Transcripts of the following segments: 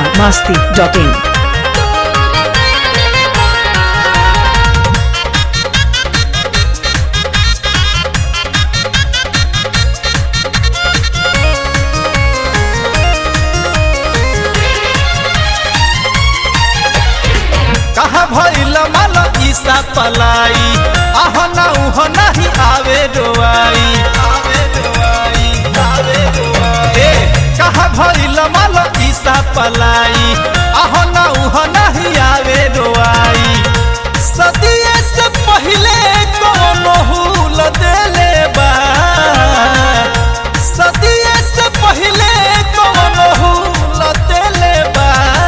biharmasti.in कहा भइल माल ईसा पलाई आहना उह नहीं आवे रोआई कहा भइल माल ईसा पलाई आहना उह नहीं आवे रोआई सदिये से पहले कोनो हुल देले बा सदिये से पहले कोनो हुल देले बा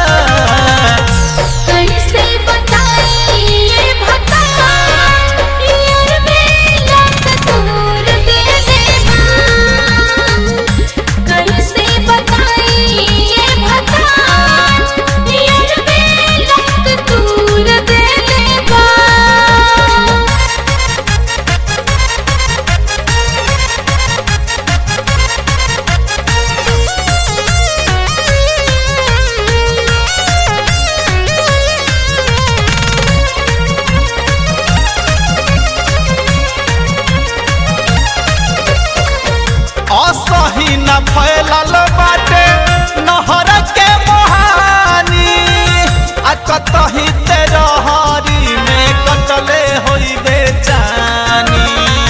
असही न फैलल बाटे नहर के मोहानी आ कतही तेरहरी में कटले होई बेचानी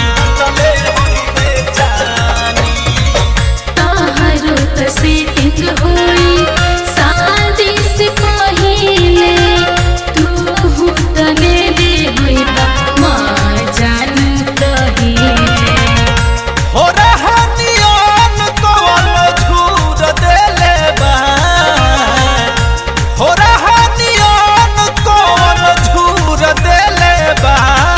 ताहरो त सेटिंग होई शादी से पहिले तू तने दे होई बा मां जान कहिले हो रहनियन कवन झूर देले बा हो रहनियन कवन झूर देले बा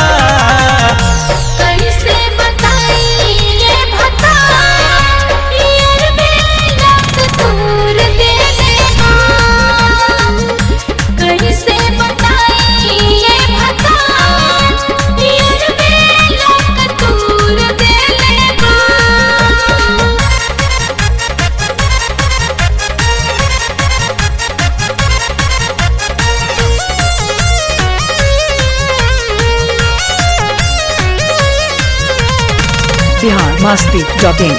कैसे बताई ये भता यार बेला तूर देले बा कैसे बताई ये भता यार बेला तूर देले बा biharmasti.in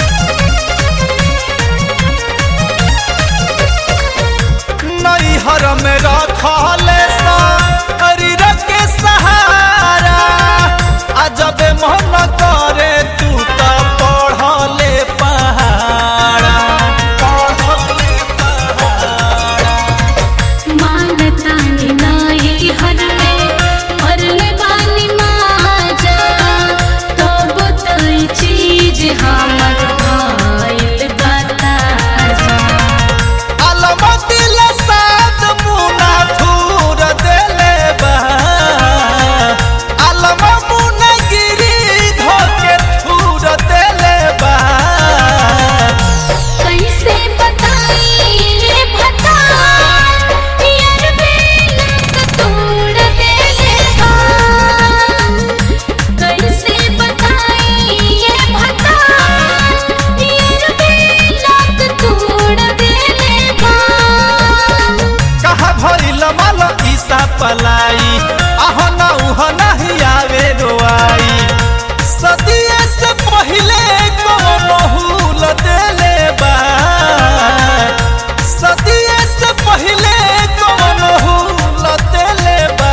नैहर में रखले शरीर के सहारा आ जब मन करे तू तो पढ़ले पहाड़ा मानतानी नाई हर में मरले बानी माजा तब तई चीज हमर भाईल बता जा अलमतिल साद मुना थूर देले बा अलम मुना गिरी धोके थूर देले बा कैसे बताई ये भता यार बेला तोड़ देले बा कैसे बताई ये भता यार बेला तोड़ देले बा कहा भइल माल ईसा पलाई आहना उह नहीं आवे रोआई सदिये से पहले कोनो हुल देले बा सदिये से पहले कोनो हुल देले बा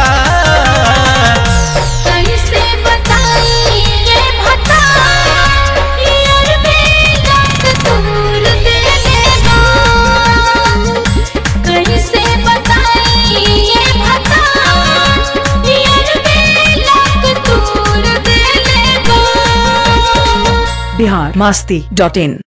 कैसे बताई ये भता यार बेला तूर देले बा कैसे बताई ये भता यार बेला तूर देले बा biharmasti.in